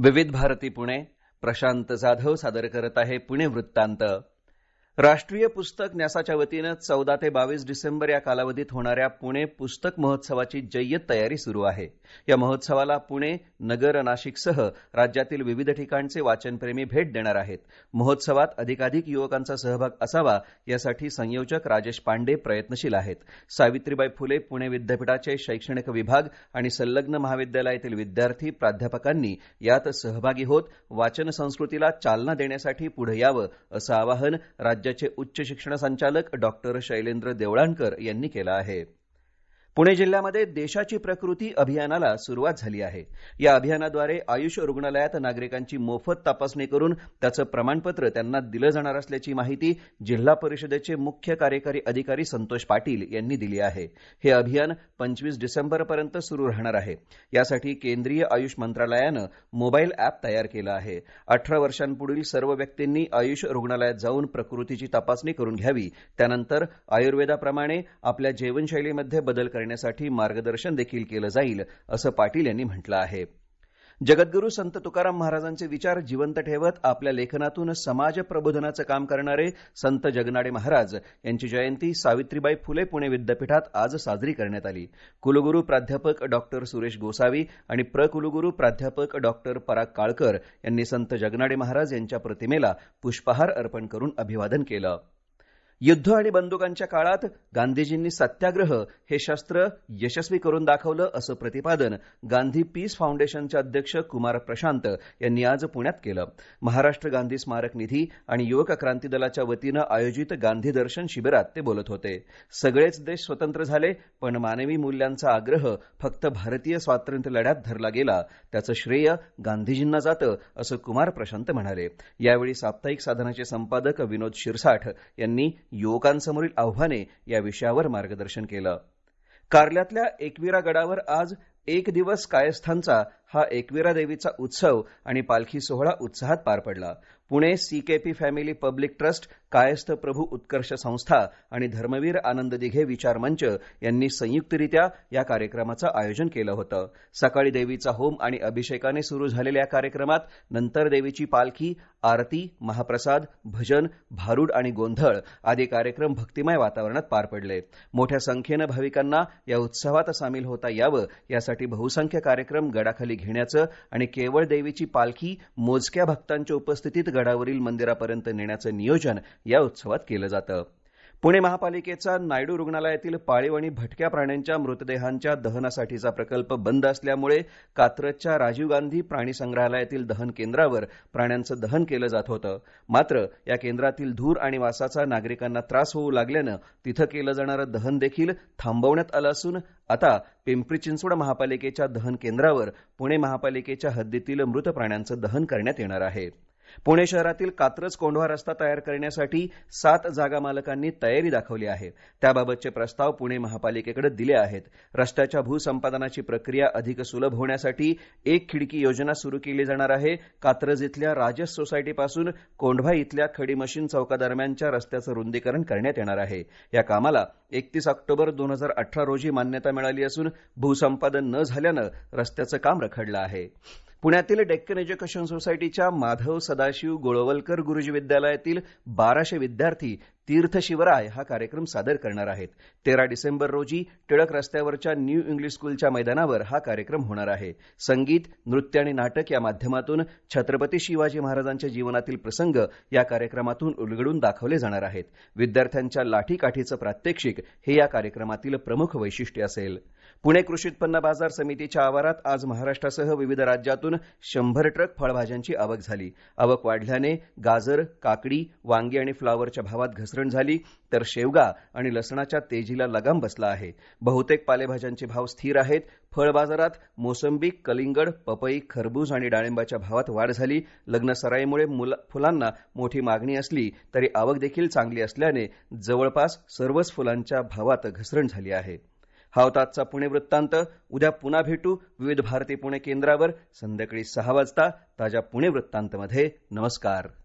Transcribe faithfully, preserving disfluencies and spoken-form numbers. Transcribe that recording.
विविध भारती पुणे. प्रशांत जाधव सादर करत आहे पुणे वृत्तांत. राष्ट्रीय पुस्तक न्यासाच्या वतीनं चौदा ते बावीस डिसेंबर या कालावधीत होणाऱ्या पुणे पुस्तक महोत्सवाची जय्यत तयारी सुरू आहे. या महोत्सवाला पुणे, नगर, नाशिकसह राज्यातील विविध ठिकाणचे वाचनप्रेमी भेट देणार आहेत. महोत्सवात अधिकाधिक युवकांचा सहभाग असावा यासाठी संयोजक राजेश पांडे प्रयत्नशील आहेत. सावित्रीबाई फुले पुणे विद्यापीठाचे शैक्षणिक विभाग आणि संलग्न महाविद्यालयातील विद्यार्थी, प्राध्यापकांनी यात सहभागी होत वाचन संस्कृतीला चालना देण्यासाठी पुढे यावं असं आवाहन राज्याचे उच्च शिक्षण संचालक डॉक्टर शैलेंद्र देवळाणकर यांनी केलं आहे. पुणे जिल्ह्यामध्ये देशाची प्रकृती अभियानाला सुरुवात झाली आहे. या अभियानाद्वारे आयुष रुग्णालयात नागरिकांची मोफत तपासणी करून त्याचं प्रमाणपत्र त्यांना दिलं जाणार असल्याची माहिती जिल्हा परिषदेचे मुख्य कार्यकारी अधिकारी संतोष पाटील यांनी दिली आहे. हे अभियान पंचवीस डिसेंबरपर्यंत सुरू राहणार आहे. यासाठी केंद्रीय आयुष मंत्रालयानं मोबाईल ॲप तयार केलं आहे. अठरा वर्षांपुढील सर्व व्यक्तींनी आयुष रुग्णालयात जाऊन प्रकृतीची तपासणी करून घ्यावी. त्यानंतर आयुर्वेदाप्रमाणे आपल्या जीवनशैलीमध्ये बदल करण्यासाठी मार्गदर्शन देखील केलं जाईल असं पाटील यांनी म्हटलं आहे. जगद्गुरू संत तुकाराम महाराजांचे विचार जिवंत ठेवत आपल्या लेखनातून समाज प्रबोधनाचं काम करणारे संत जगनाडे महाराज यांची जयंती सावित्रीबाई फुले पुणे विद्यापीठात आज साजरी करण्यात आली. कुलगुरू प्राध्यापक डॉक्टर सुरेश गोसावी आणि प्र कुलगुरू प्राध्यापक डॉक्टर पराग काळकर यांनी संत जगनाडे महाराज यांच्या प्रतिमेला पुष्पहार अर्पण करून अभिवादन केलं. युद्ध आणि बंदुकांच्या काळात गांधीजींनी सत्याग्रह हे शस्त्र यशस्वी करून दाखवलं असं प्रतिपादन गांधी पीस फाउंडेशनचे अध्यक्ष कुमार प्रशांत यांनी आज पुण्यात केलं. महाराष्ट्र गांधी स्मारक निधी आणि युवक क्रांती दलाच्या वतीनं आयोजित गांधी दर्शन शिबिरात ते बोलत होते. सगळेच देश स्वतंत्र झाले, पण मानवी मूल्यांचा आग्रह फक्त भारतीय स्वातंत्र्य लढ्यात धरला गेला, त्याचं श्रेय गांधीजींना जातं असं कुमार प्रशांत म्हणाले. यावेळी साप्ताहिक साधनाचे संपादक विनोद शिरसाठ यांनी युवकांसमोरील आव्हाने या विषयावर मार्गदर्शन केलं. कार्ल्यातल्या एकविरा गडावर आज एक दिवस कायस्थांचा हा एकविरा देवीचा उत्सव आणि पालखी सोहळा उत्साहात पार पडला. Pune C K P family public trust, Kayastha Prabhu उत्कर्ष संस्था आणि धर्मवीर आनंद दिघे विचार मंच यांनी संयुक्तरित्या या कार्यक्रमाचं आयोजन केलं होतं. सकाळी देवीचा होम आणि अभिषेकाने सुरू झालेल्या या कार्यक्रमात नंतर देवीची पालखी, आरती, महाप्रसाद, भजन, भारुड आणि गोंधळ आदी कार्यक्रम भक्तिमय वातावरणात पार पडले. मोठ्या संख्येनं भाविकांना या उत्सवात सामील होता यावं यासाठी बहुसंख्य कार्यक्रम गडाखाली घेण्याचं आणि केवळ देवीची पालखी मोजक्या भक्तांच्या उपस्थितीत गडावरील मंदिरापर्यंत नेण्याचं नियोजन या उत्सवात केलं जातं. पुणे महापालिकेचा नायडू रुग्णालयातील पाळीव आणि भटक्या प्राण्यांच्या मृतदेहांच्या दहनासाठीचा प्रकल्प बंद असल्यामुळे कात्रजच्या राजीव गांधी प्राणी संग्रहालयातील दहन केंद्रावर प्राण्यांचं दहन केलं जात होतं. मात्र या केंद्रातील धूर आणि वासाचा नागरिकांना त्रास होऊ लागल्यानं तिथं केलं जाणारं दहन देखील थांबवण्यात आलं असून आता पिंपरी चिंचवड महापालिकेच्या दहन केंद्रावर पुणे महापालिकेच्या हद्दीतील मृत प्राण्यांचं दहन करण्यात येणार आहे. पुणे शहरातील कात्रज कोंढवा रस्ता तयार करण्यासाठी सात जागा मालकांनी तयारी दाखवली आहे. त्याबाबतचे प्रस्ताव पुणे महापालिकेकडे दिले आहेत. रस्त्याच्या भूसंपादनाची प्रक्रिया अधिक सुलभ होण्यासाठी एक खिडकी योजना सुरू केली जाणार आहे. कात्रज इथल्या राजस सोसायटीपासून कोंढवा इथल्या खडी मशीन चौकादरम्यानच्या रस्त्याचं रुंदीकरण करण्यात येणार आहे. या कामाला एकतीस ऑक्टोबर दोन हजार अठरा रोजी मान्यता मिळाली असून भूसंपादन न झाल्यानं रस्त्याचं काम रखडलं आहे. पुण्यातील डेक्कन एज्युकेशन सोसायटीच्या माधव सदाशिव गोळवलकर गुरुजी विद्यालयातील बाराशे विद्यार्थी तीर्थ शिवराय हा कार्यक्रम सादर करणार आहेत. तेरा डिसेंबर रोजी टिळक रस्त्यावरच्या न्यू इंग्लिश स्कूलच्या मैदानावर हा कार्यक्रम होणार आहे. संगीत, नृत्य आणि नाटक या माध्यमातून छत्रपती शिवाजी महाराजांच्या जीवनातील प्रसंग या कार्यक्रमातून उलगडून दाखवले जाणार आहेत. विद्यार्थ्यांच्या लाठीकाठीचं प्रात्यक्षिक हे या कार्यक्रमातील प्रमुख वैशिष्ट्य असेल. पुणे कृषी उत्पन्न बाजार समितीच्या आवारात आज महाराष्ट्रासह विविध राज्यातून शंभर ट्रक फळभाज्यांची आवक झाली. आवक वाढल्याने गाजर, काकडी, वांगी आणि फ्लावरच्या भावात घसरण झाली, तर शेवगा आणि लसणाच्या तेजीला लगाम बसला आहे. बहुतेक पालेभाज्यांचे भाव स्थिर आहेत. फळ बाजारात मोसंबी, कलिंगड, पपई, खरबूज आणि डाळिंबाच्या भावात वाढ झाली. लग्न सराईमुळे फुलांना मोठी मागणी असली तरी आवक देखील चांगली असल्याने जवळपास सर्वच फुलांच्या भावात घसरण झाली आहे. हा होता आजचा पुणे वृत्तांत. उद्या पुन्हा भेटू विविध भारती पुणे केंद्रावर संध्याकाळी सहा वाजता ताज्या पुणे वृत्तांतमध्ये. नमस्कार.